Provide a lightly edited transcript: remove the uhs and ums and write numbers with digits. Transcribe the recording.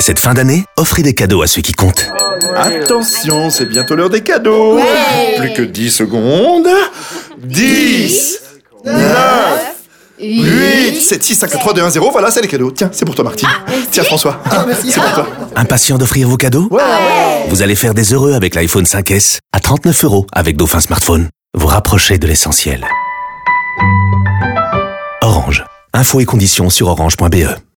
Cette fin d'année, offrez des cadeaux à ceux qui comptent. Attention, c'est bientôt l'heure des cadeaux. Plus que 10 secondes. 10, 9, 8, 7, 6, 5, 4, 3, 2, 1, 0. Voilà, c'est les cadeaux. Tiens, c'est pour toi, Martine. Tiens, François. C'est pour toi. Impatient d'offrir vos cadeaux ? Vous allez faire des heureux avec l'iPhone 5S à 39 € avec Dauphin Smartphone. Vous rapprochez de l'essentiel. Orange. Infos et conditions sur orange.be.